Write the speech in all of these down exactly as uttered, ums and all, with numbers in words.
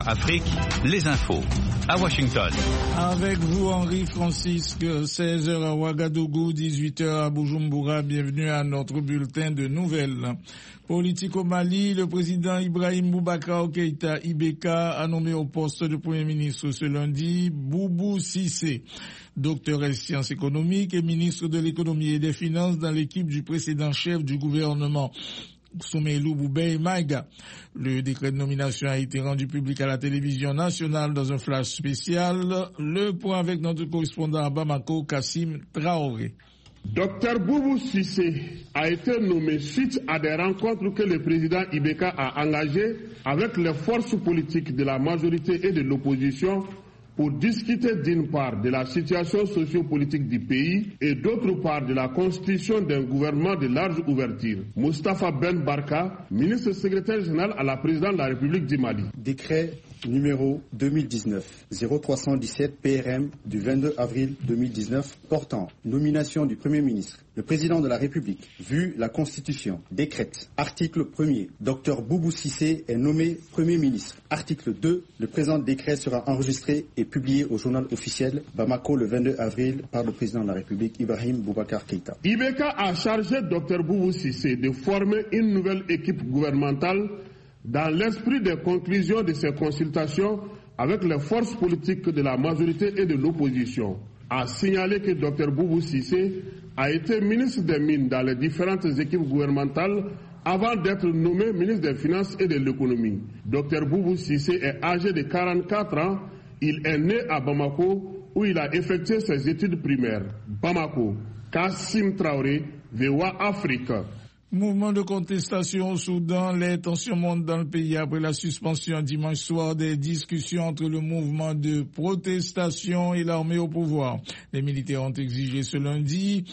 Afrique, les infos, à Washington. Avec vous, Henri Francisque, seize heures à Ouagadougou, dix-huit heures à Bujumbura. Bienvenue à notre bulletin de nouvelles. Politique au Mali, le président Ibrahim Boubacar Keïta I B K a nommé au poste de Premier ministre ce lundi Boubou Cissé, docteur en sciences économiques et ministre de l'économie et des finances dans l'équipe du précédent chef du gouvernement, Soumeilou Boubeye Maïga. Le décret de nomination a été rendu public à la télévision nationale dans un flash spécial. Le point avec notre correspondant à Bamako, Kassim Traoré. Docteur Boubou Cissé a été nommé suite à des rencontres que le président I B K a engagées avec les forces politiques de la majorité et de l'opposition pour discuter d'une part de la situation sociopolitique du pays et d'autre part de la constitution d'un gouvernement de large ouverture. Moustapha Ben Barka, ministre secrétaire général à la présidence de la République du Mali. Décret numéro deux mille dix-neuf zéro trois cent dix-sept P R M du vingt-deux avril deux mille dix-neuf portant nomination du Premier ministre. Le président de la République, vu la Constitution, décrète. Article premier. Docteur Boubou Cissé est nommé Premier ministre. Article deux. Le présent décret sera enregistré et publié au journal officiel Bamako le vingt-deux avril par le président de la République, Ibrahim Boubacar Keïta. I B K a chargé Docteur Boubou Cissé de former une nouvelle équipe gouvernementale dans l'esprit des conclusions de ces consultations avec les forces politiques de la majorité et de l'opposition. A signalé que Docteur Boubou Cissé a été ministre des Mines dans les différentes équipes gouvernementales avant d'être nommé ministre des Finances et de l'Économie. Docteur Boubou Cissé est âgé de quarante-quatre ans. Il est né à Bamako où il a effectué ses études primaires. Bamako, Kassim Traoré, V O A Afrique. Mouvement de contestation au Soudan, les tensions montent dans le pays après la suspension dimanche soir des discussions entre le mouvement de protestation et l'armée au pouvoir. Les militaires ont exigé ce lundi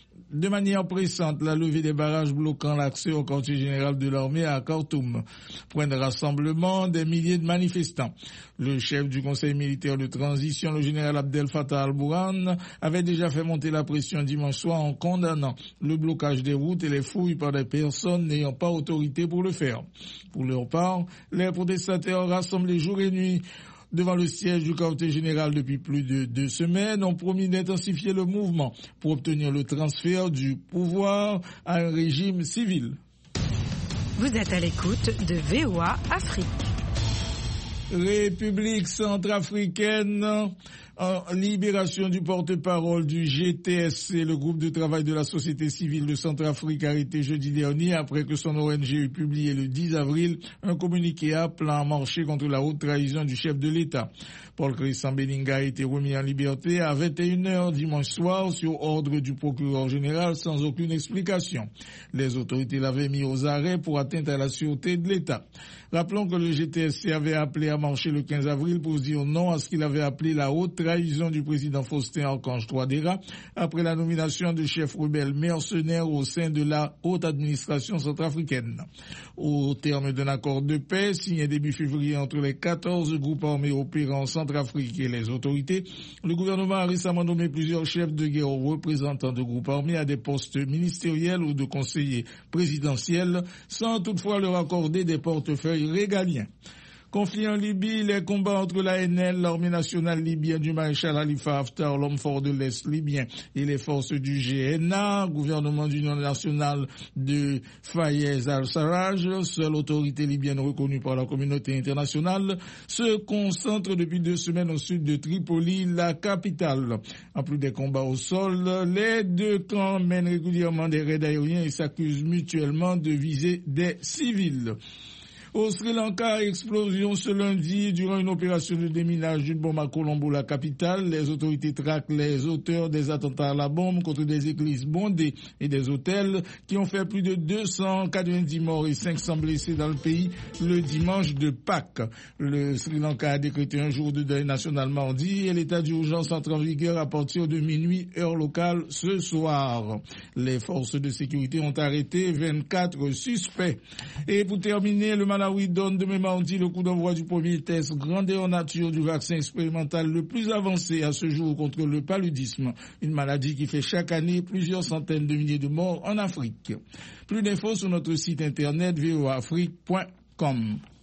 de manière pressante la levée des barrages bloquant l'accès au quartier général de l'armée à Khartoum. Point de rassemblement des milliers de manifestants. Le chef du conseil militaire de transition, le général Abdel Fattah al-Burhan, avait déjà fait monter la pression dimanche soir en condamnant le blocage des routes et les fouilles par des personnes n'ayant pas autorité pour le faire. Pour leur part, les protestataires rassemblés jour et nuit devant le siège du quartier général depuis plus de deux semaines ont promis d'intensifier le mouvement pour obtenir le transfert du pouvoir à un régime civil. Vous êtes à l'écoute de V O A Afrique. République centrafricaine, en libération du porte-parole du G T S C, le groupe de travail de la société civile de Centrafrique, arrêté jeudi dernier après que son O N G eut publié le dix avril un communiqué appelant à marcher contre la haute trahison du chef de l'État. Paul Christian Beninga a été remis en liberté à vingt et une heures dimanche soir sur ordre du procureur général sans aucune explication. Les autorités l'avaient mis aux arrêts pour atteinte à la sûreté de l'État. Rappelons que le G T S C avait appelé à marcher le quinze avril pour dire non à ce qu'il avait appelé la haute trahison du président Faustin Archange Touadéra après la nomination de chef rebelle mercenaire au sein de la haute administration centrafricaine. Au terme d'un accord de paix signé début février entre les quatorze groupes armés opérant en Centrafrique et les autorités, le gouvernement a récemment nommé plusieurs chefs de guerre ou représentants de groupes armés à des postes ministériels ou de conseillers présidentiels sans toutefois leur accorder des portefeuilles régaliens. Conflit en Libye, les combats entre la N L, l'armée nationale libyenne du maréchal Khalifa Haftar, l'homme fort de l'Est libyen, et les forces du G N A, gouvernement d'union nationale de Fayez al-Sarraj, seule autorité libyenne reconnue par la communauté internationale, se concentrent depuis deux semaines au sud de Tripoli, la capitale. En plus des combats au sol, les deux camps mènent régulièrement des raids aériens et s'accusent mutuellement de viser des civils. Au Sri Lanka, explosion ce lundi durant une opération de déminage d'une bombe à Colombo, la capitale. Les autorités traquent les auteurs des attentats à la bombe contre des églises bondées et des hôtels qui ont fait plus de deux cent quatre-vingt-dix morts et cinq cents blessés dans le pays le dimanche de Pâques. Le Sri Lanka a décrété un jour de deuil national mardi et l'état d'urgence entre en vigueur à partir de minuit heure locale ce soir. Les forces de sécurité ont arrêté vingt-quatre suspects. Et pour terminer, le Malawi donne demain mardi le coup d'envoi du premier test grandeur nature du vaccin expérimental le plus avancé à ce jour contre le paludisme, une maladie qui fait chaque année plusieurs centaines de milliers de morts en Afrique. Plus d'infos sur notre site internet v o a afrique point com.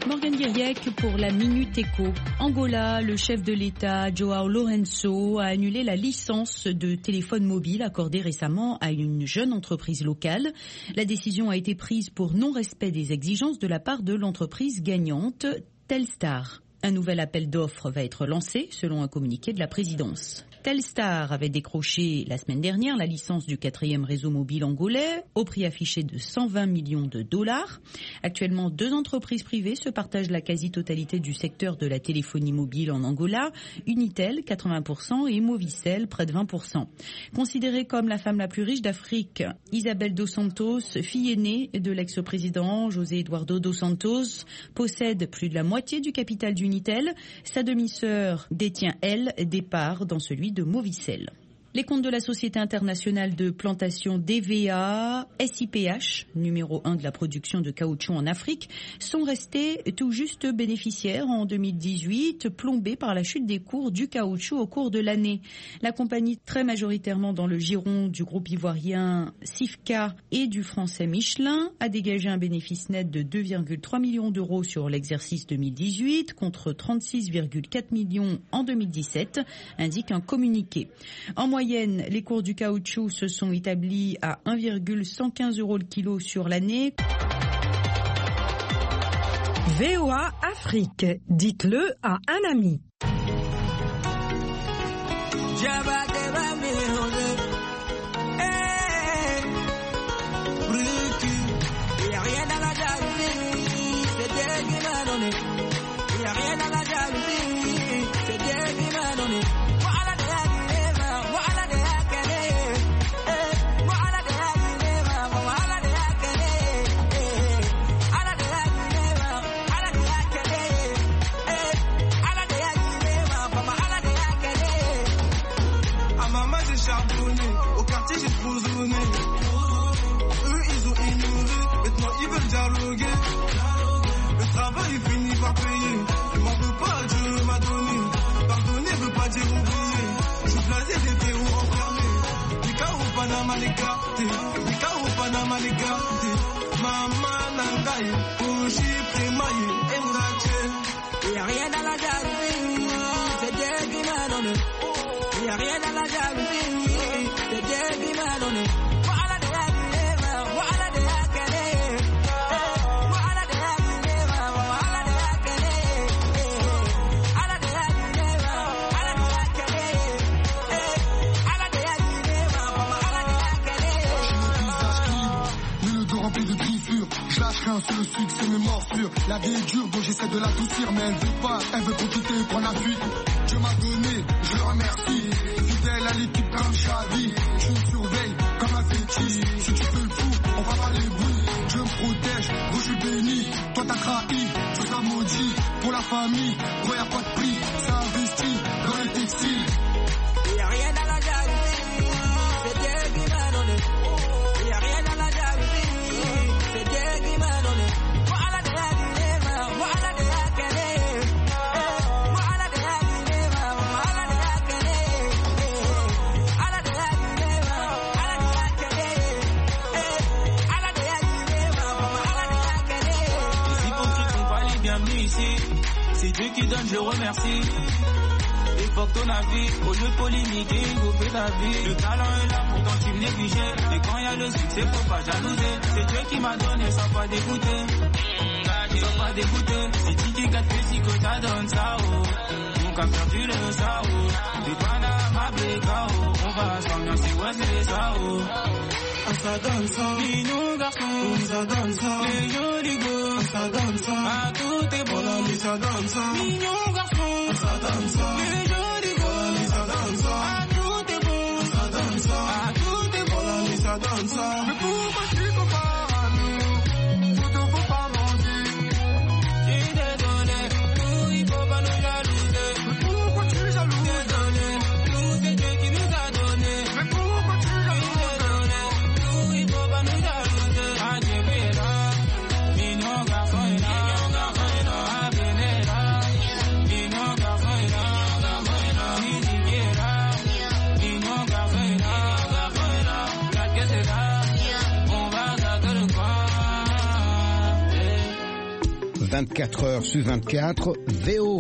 Morgane Guiriec pour la Minute Éco. Angola, le chef de l'État, João Lourenço, a annulé la licence de téléphone mobile accordée récemment à une jeune entreprise locale. La décision a été prise pour non-respect des exigences de la part de l'entreprise gagnante, Telstar. Un nouvel appel d'offres va être lancé selon un communiqué de la présidence. Telstar avait décroché la semaine dernière la licence du quatrième réseau mobile angolais au prix affiché de cent vingt millions de dollars. Actuellement, deux entreprises privées se partagent la quasi-totalité du secteur de la téléphonie mobile en Angola, Unitel quatre-vingts pour cent et Movicel près de vingt pour cent. Considérée comme la femme la plus riche d'Afrique, Isabel dos Santos, fille aînée de l'ex-président José Eduardo dos Santos, possède plus de la moitié du capital d'Unitel. Sa demi-sœur détient, elle, des parts dans celui de Movicel. Les comptes de la Société internationale de plantation D V A, S I P H, numéro un de la production de caoutchouc en Afrique, sont restés tout juste bénéficiaires en deux mille dix-huit, plombés par la chute des cours du caoutchouc au cours de l'année. La compagnie, très majoritairement dans le giron du groupe ivoirien Sifka et du français Michelin, a dégagé un bénéfice net de deux virgule trois millions d'euros sur l'exercice deux mille dix-huit contre trente-six virgule quatre millions en deux mille dix-sept, indique un communiqué. En moyenne, les cours du caoutchouc se sont établis à un virgule cent quinze euros le kilo sur l'année. V O A Afrique, dites-le à un ami. Au quartier j'ai trop zoné. Eux ils ont ignoré. Maintenant ils veulent dialoguer. Le travail finit par payer. Je m'en veux pas, Dieu m'a donné. Pardonner veut pas dire oublier. Je suis blasé des terreaux enfermés. Les cas au Panama les cartés. Les cas au Panama les cartés. Maman Nangaï, Oji Prémaï, Engaché. Y'a rien dans la jalousie. C'est Dieu qui m'a donné. Y'a rien dans la jalousie. Sur le succès, mes morsures. La vie est dure, donc j'essaie de l'adoucir. Mais elle veut pas, elle veut profiter, prendre la fuite. Dieu m'a donné, je le remercie. Fidèle à l'équipe comme Xavi. Je me surveille comme un fétiche. Si tu fais le fou, on va pas les bruits. Dieu me protège, gros je suis béni. Toi t'as trahi, Dieu t'a maudit. Pour la famille, gros y'a pas de prix. Ça investit dans les textiles. Y'a rien dans la jalousie. C'est Dieu qui m'a donné. Y'a rien dans la jalousie. C'est Dieu qui m'a donné. Voilà de la guinée, voilà de la guinée. Voilà de la guinée, voilà de la guinée. Voilà de la guinée, voilà de la guinée. Voilà de la guinée, voilà de la guinée. Les hypocrites sont pas les bienvenus ici. C'est Dieu qui donne, je remercie. Et fuck ton avis, au lieu de polémiquer, go fais ta vie. Le talent est là, pourtant tu me négligeais. Et quand y a le succès, faut pas jalouser. C'est Dieu qui m'a donné, sans pas dégoûter. Sans pas dégoûter. C'est Tiki qui a fait si que ça donne ça, oh. Donc à perdu le ça, oh. Des Panama, Bécao. On va s'ambiancer, ouais, c'est ça, oh. Ah, ça donne ça. Mignon garçon, ça donne ça. Les jolis gosses, ça donne ça. Ah, tout est bon, mais ça donne ça. Mignon garçon, ça donne ça. Les jolis gosses, ça donne ça. Ah, tout est bon, ça donne ça. Ah, tout est bon, mais ça donne ça. Mais pourquoi tu compares à nous? Tout ne faut pas mentir. Je suis désolé, nous il faut pas nous jalouser. Mais pourquoi tu jalouses? Désolé, nous c'est Dieu qui nous a donné. Mais pourquoi tu jalouses? Désolé, nous il faut pas nous jalouser. Ah, Dieu est là, mignon garçon est là, garçon est là, ah, bien est là, mignon garçon est là, garçon est là, musique est là, mignon garçon est là, garçon est là, la caisse est là, vingt-quatre heures sur vingt-quatre, V O